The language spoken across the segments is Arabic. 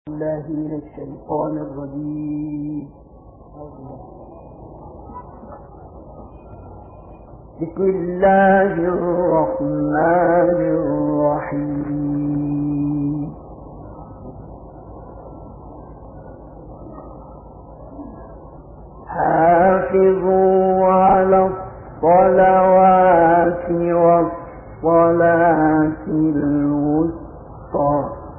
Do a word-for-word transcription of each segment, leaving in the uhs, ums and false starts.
الله من الشيطان الرجيم. بسم الله الرحمن الرحيم. حافظوا على الصلوات والصلاة الوسطى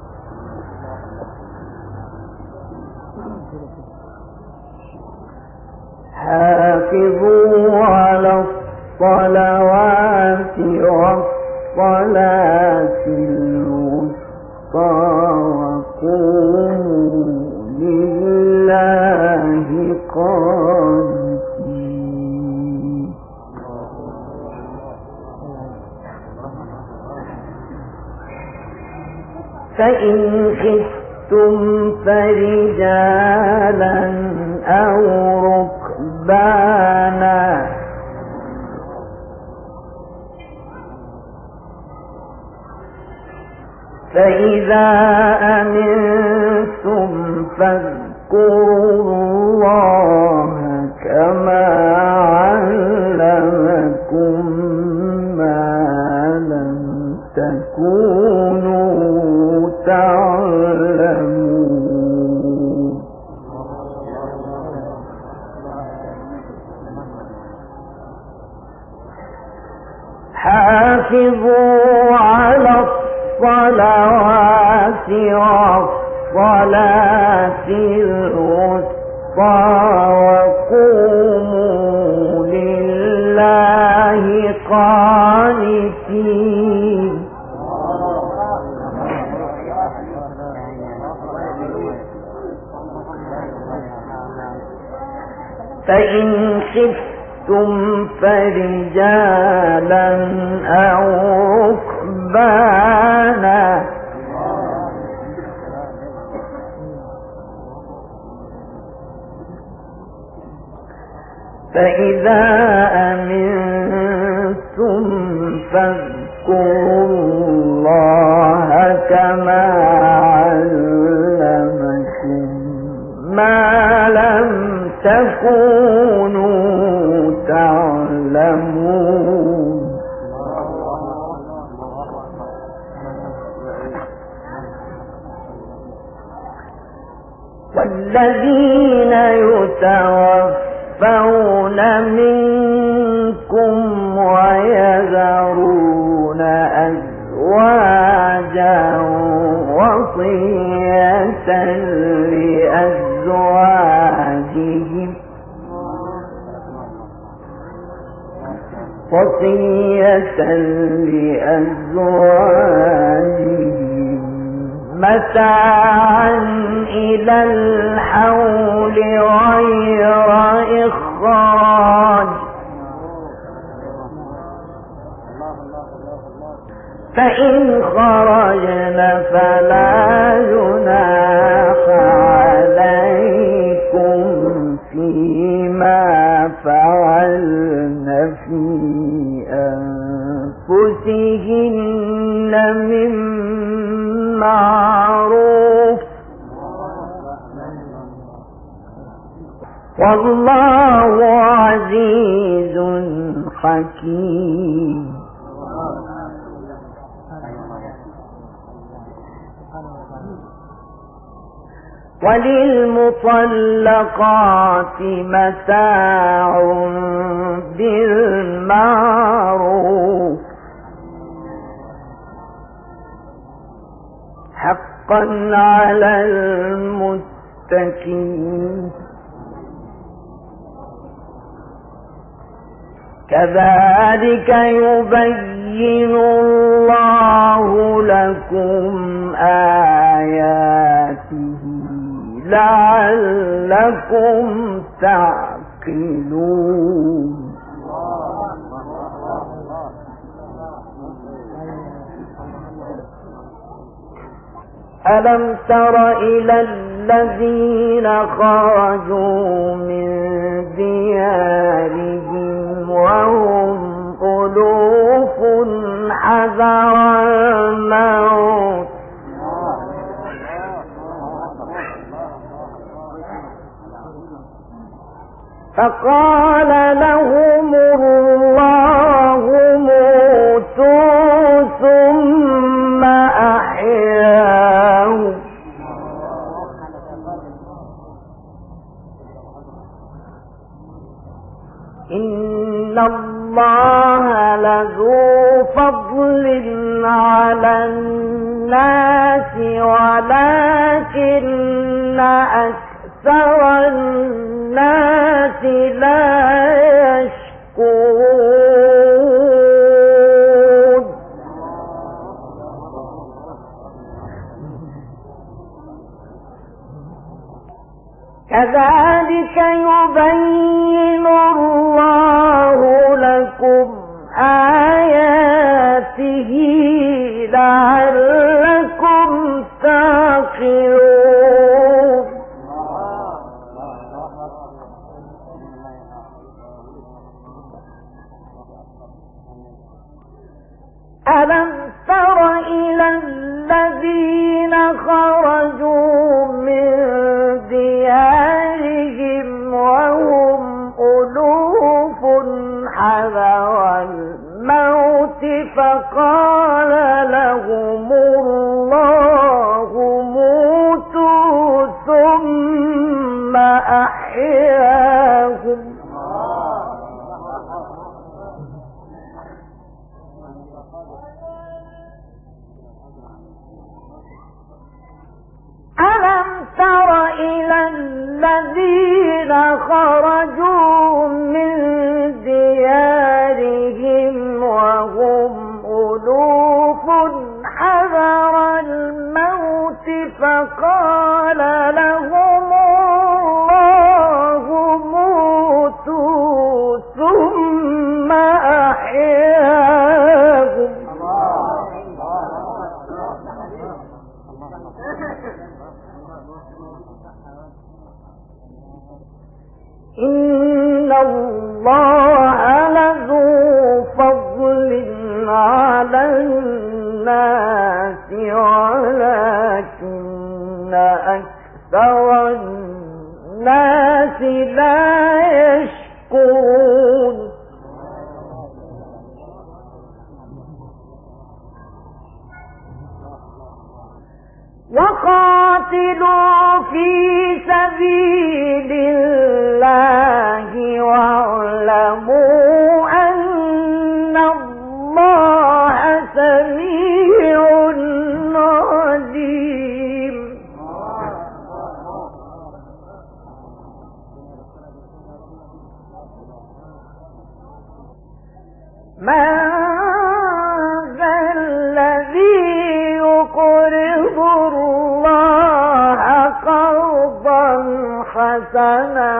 حافظوا على الصلوات والصلاة الوسطى وقوموا لله قانتين. فإن خفتم فرجالا أو ركبانا فإذا أمنتم فاذكروا الله كما علمكم ما لم تكونوا تعلمون. حافظوا على الصلوات والصلاة الوسطى وقوموا لله قانتين. فإن خفتم فرجالا أو ركبانا فإذا أمنتم فاذكروا الله كما علمكم ما لم تكونوا تعلمون. والذين يتوفون منكم ويذرون أزواجا وصية لأزواجهم وصية لأزواجهم متاعا إلى الحول غير إخراج فإن خرجن فلا جناح عليكم فيما فعلن في أنفسهن من معروف والله عزيز حكيم. وللمطلقات متاع بالمعروف حقا على المتقين. كذلك يبين الله لكم آياته لعلكم تعقلون. ألم تر إلى الذين خرجوا من ديارهم وهم ألوف حذر الموت فقال لهم الله موتوا ثم أحياهم إن الله لذو فضل على الناس ولكن أكثر الناس لا يشكرون كذلك يبين الله لكم آياته لعلكم تعقلون ألم تر إلى الذين خرجوا من ديارهم وهم ألوف حذر الموت فقال لهم الله موتوا ثم أحياهم ألم تر إلى الذين خرجوا من ديارهم وهم ألوف حذر الموت فقال لهم الله موتوا ثم أحياهم إن الله لذو فضل على الناس ولكن أكثر الناس لا يشكرون وقاتلوا في سبيل الله واعلموا أن الله سميع عليم من ذا الذي يقرض الله قرضا حسنا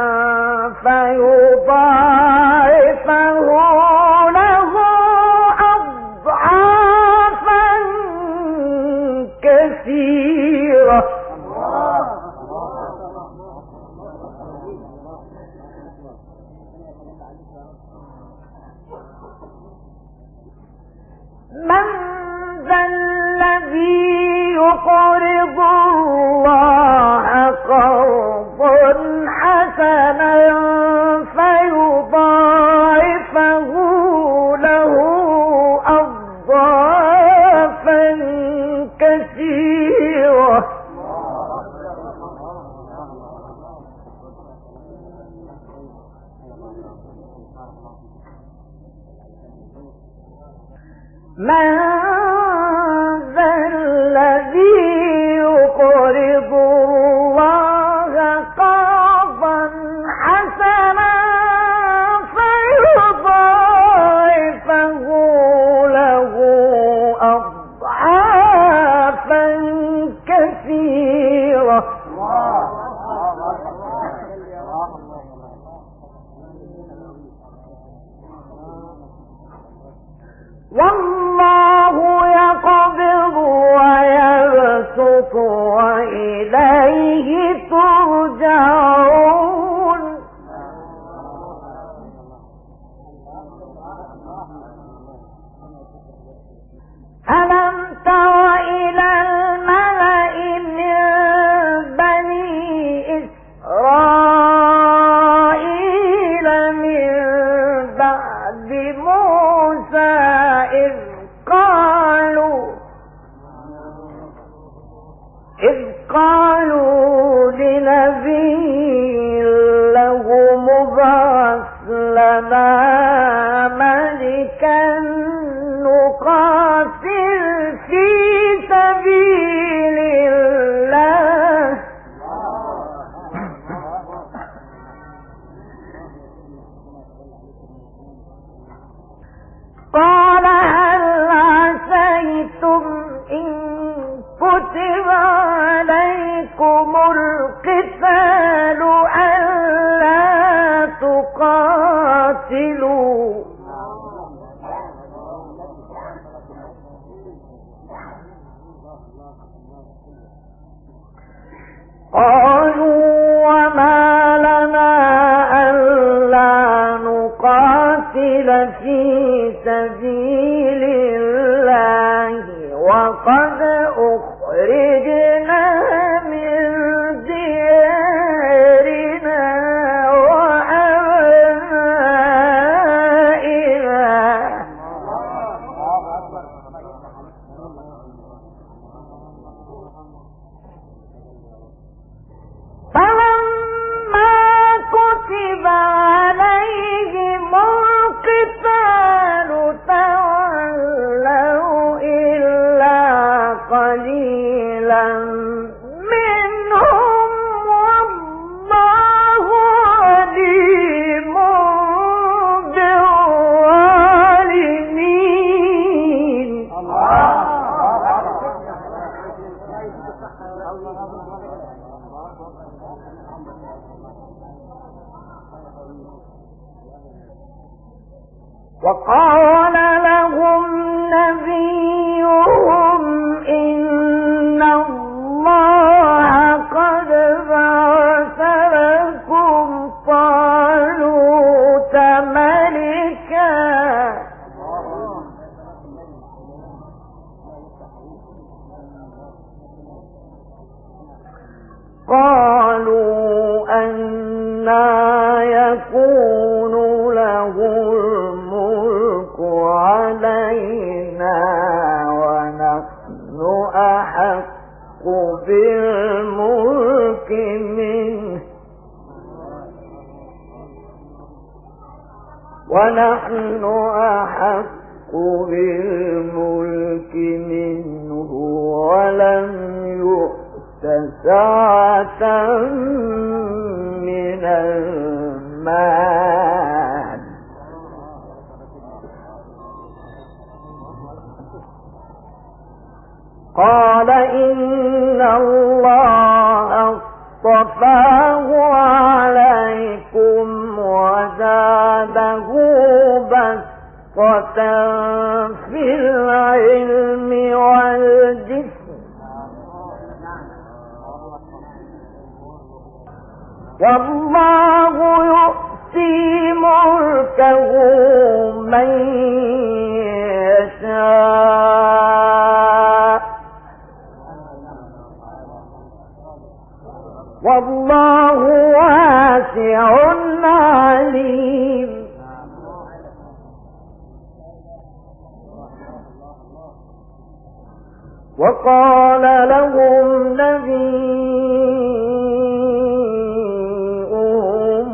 فيضاعفه له أضعافا كثيرة من ذا الذي يقرض الله قرضا حسنا فيضاعفه له أضعافا كثيرة من ذا الذي يقرض الله قرضا حسنا فيضاعفه له أضعافا كثيرة والله يقبض ويبسط وإليه ترجعون ألم تر إلى الملأ من بني إسرائيل القتال ألا تقاتلوا قالوا وما لنا ألا نقاتل في سبيل الله وقد أخرجنا من ديارنا وأبنائنا فلما كتب عليهم القتال تولوا إلا قليلا منهم والله عليم بالظالمين. وقال لهم نبيهم إن الله قد بعث لكم طالوت ملكا قالوا أنى يكون له الملك علينا ونحن أحق بالملك منه ونحن أحق بالملك منه ولم يؤت سعة من المال قال إن الله اصطفاه عليكم وزاده بسطة في العلم والجسم والله يؤتي ملكه من يشاء والله واسع عليم. وقال لهم نبيهم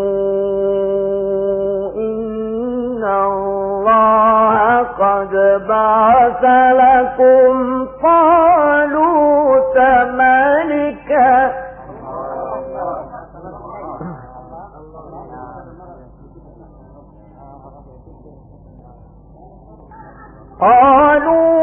إن الله قد بعث لكم طالوت ملكا قالوا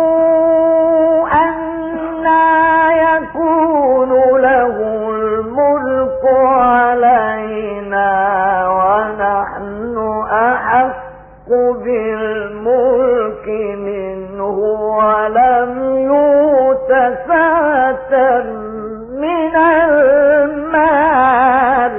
أنى يكون له الملك علينا ونحن أحق بالملك منه ولم يؤت سعة من المال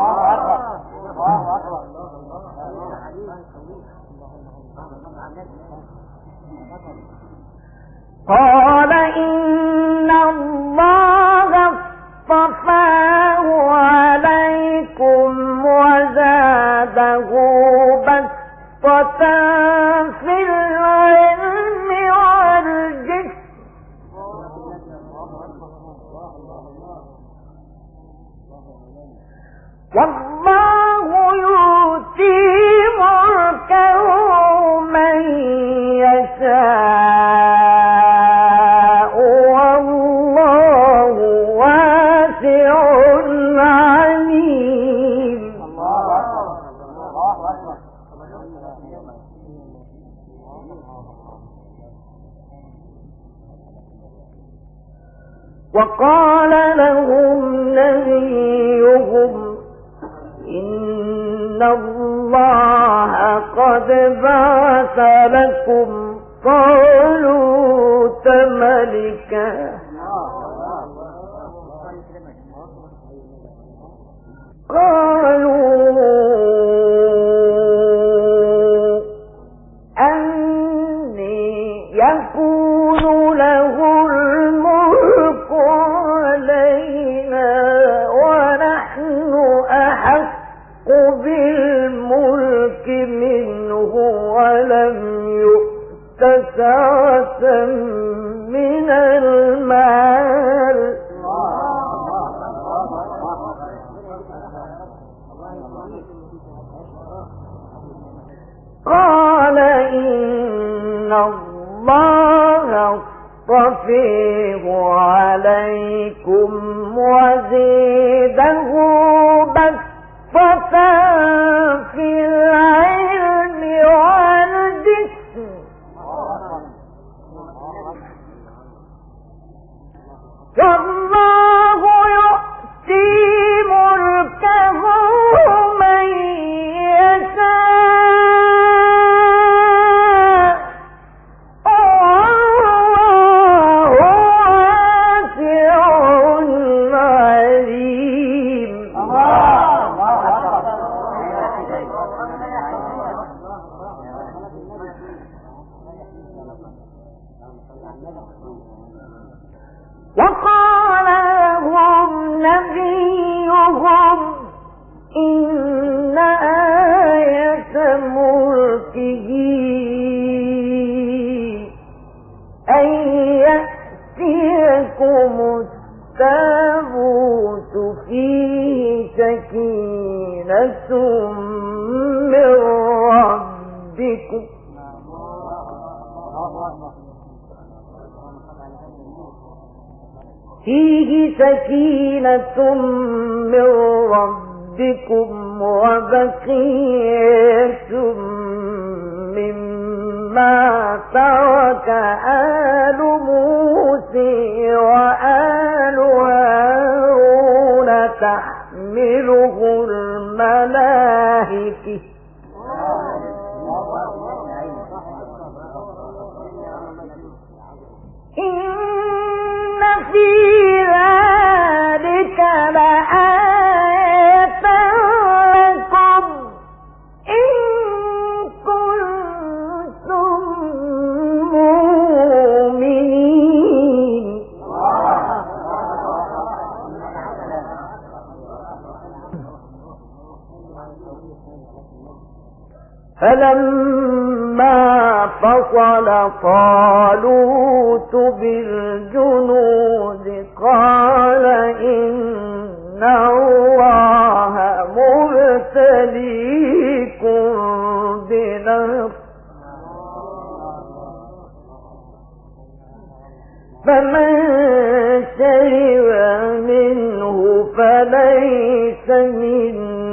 قال إن الله اصطفاه عليكم وزاده بسطة في العلم والجسم والله يؤتي ملكه من يشاء والله واسع عليم. وقال له الله قد بعث لكم طالوت ملكا قالوا أني يكون له الملك علينا ونحن أحق بالملك منه ولم يؤت سعة من المال قال إن الله اصطفيه عليكم وزيده بسطة في العلم والجسم فالله يؤتي ملكه من يشاء والله واسع عليم. وقال لهم نبيهم إن آية ملكه أن يأتيكم التابوت فيه سكينة من ربكم فيه سكينة من ربكم وبقية مما ترك آل موسى وآل هارون تحمله الملائكة إن في ذلك لآية لكم إن كنتم مؤمنين. فلما فصل طالوت بالجنود قال إن الله مبتليكم بنهر فمن شرب منه فليس مني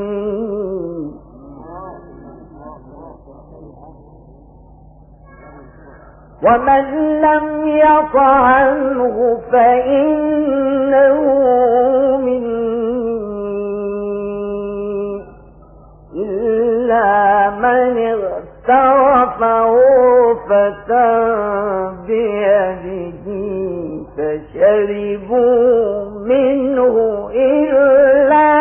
ومن لم يطعمه فإنه مني إلا من اغترف غرفة بيده فشربوا منه إلا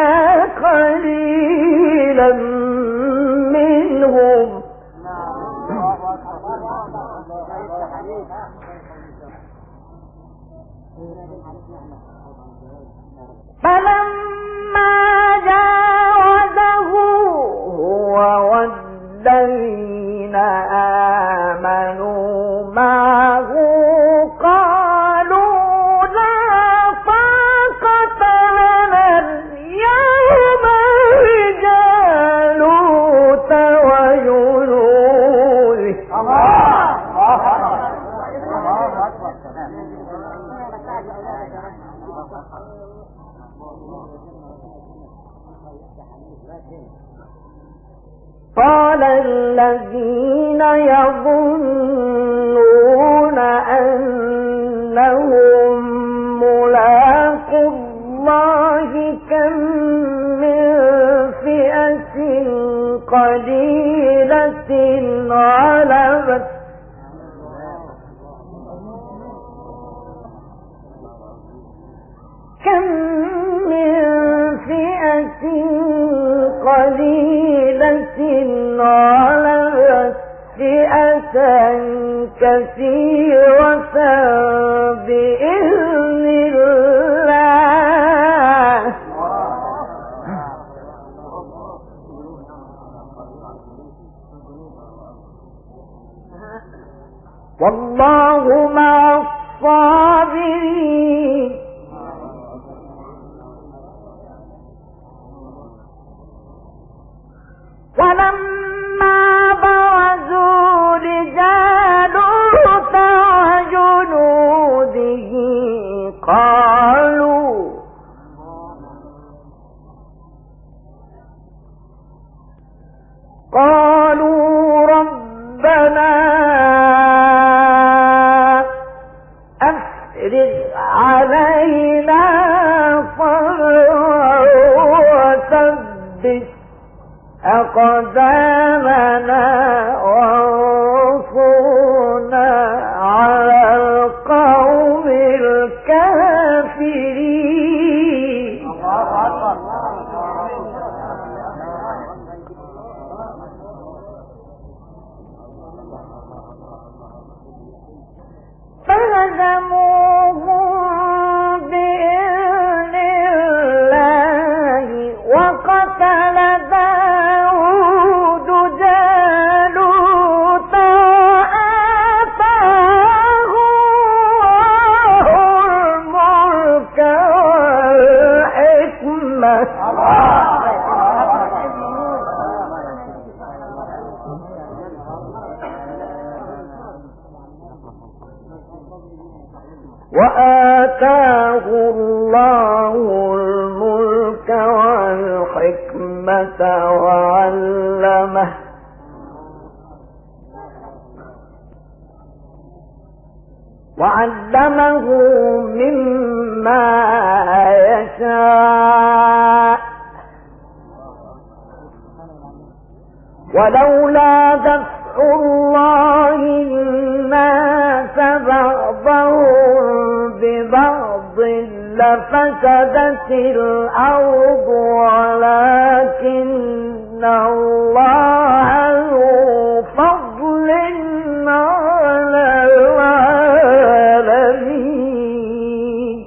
قليلا منهم فلما جاوزه هو والذين آمنوا معه قالوا لا طاقة لنا اليوم بجالوت وجنوده. قال الذين يظنون أنهم ملاقو الله كم من فئة قليلة غلبت كم من فئة قليلة غلبت فئة كثيرة بإذن الله والله مع الصابرين ولما برزوا لجالوت وجنوده قالوا قالوا ربنا أفرغ علينا صبرا وثبت أقدامنا وانصرنا على القوم الكافرين فهزموهم بإذن الله وقتل داود جالوت وآتاه الملك والحكمة وآتاه الله الملك والحكمة وعلمه وعلمه مما يشاء ولولا دفع الله الناس بعضهم ببعض لفسدت الأرض ولكن الله ذو فضل على العالمين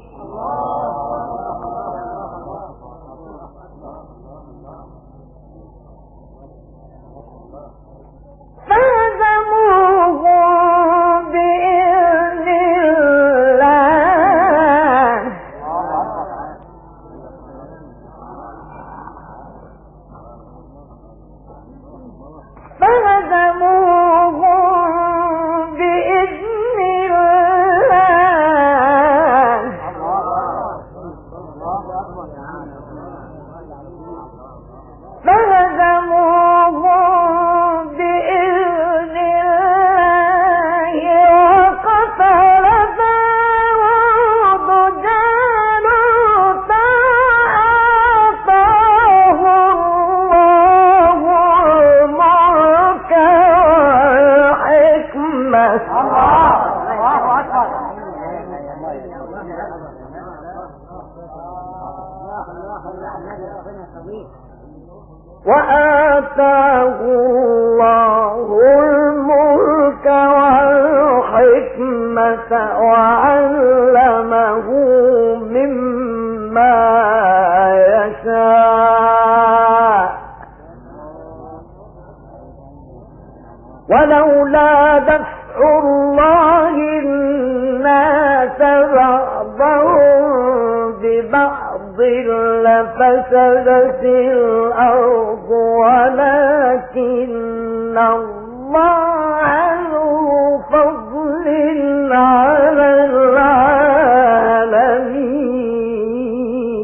فهزموهم بإذن الله فهزموهم بإذن الله فهزموهم بإذن الله وقتل داود جالوت وآتاه الله الملك والحكمة وآتاه الله الملك والحكمة وعلمه مما يشاء ولولا دفع الله الناس بعضهم ببعض لفسدت الأرض ولكن الله ذو فضل على العالمين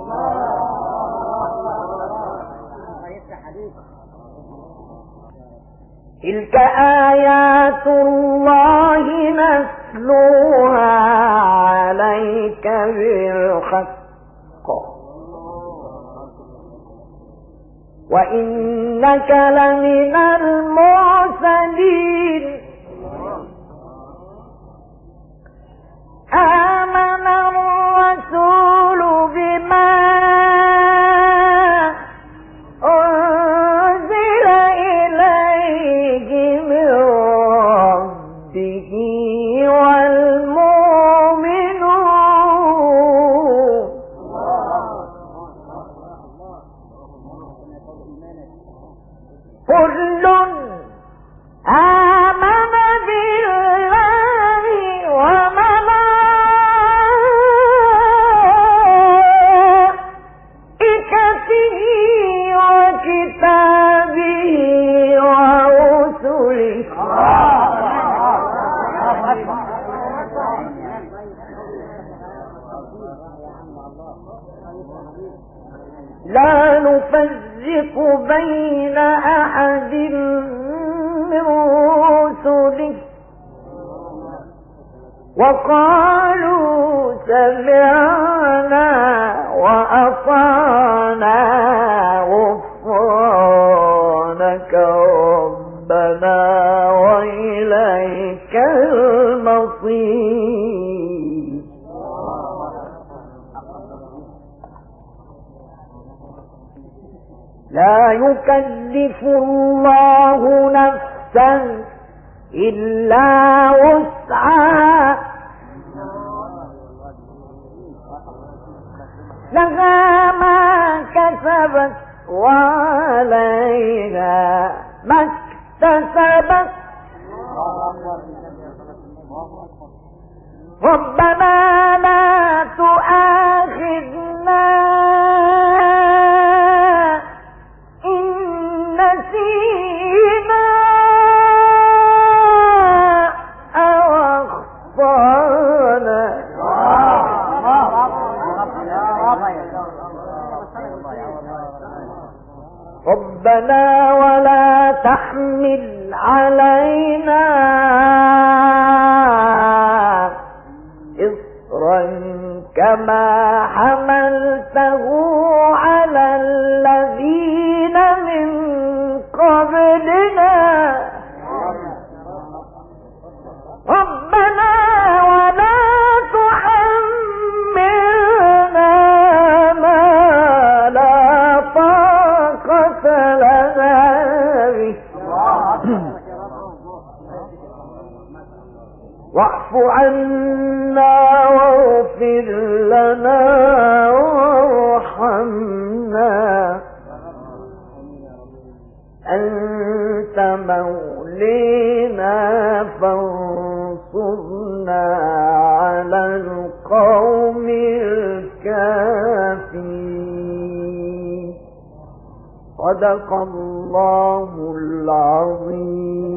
تلك آيات الله نتلوها عليك بالحق وإنك لمن المرسلين آمن الرسول بما أنزل إليه من ربه والمؤمنون كل آمن بالله وملائكته وكتابه ورسله لا نفرق بين أحد من رسله وقالوا سمعنا وأطعنا غفرانك ربنا وإليك المصير لا يكلف الله نفسا إلا وسعها لها ما كسبت وعليها ما اكتسبت ربنا لا تؤاخذنا إن نسينا أو أخطأنا ربنا ولا تحمل علينا إصرا كما حملته على الذين من قبلنا ربنا ولا تحملنا ما لا طاقة لنا به واعف عنا واغفر لنا وارحمنا أنت مولينا فانصرنا على القوم الكافرين صدق الله العظيم.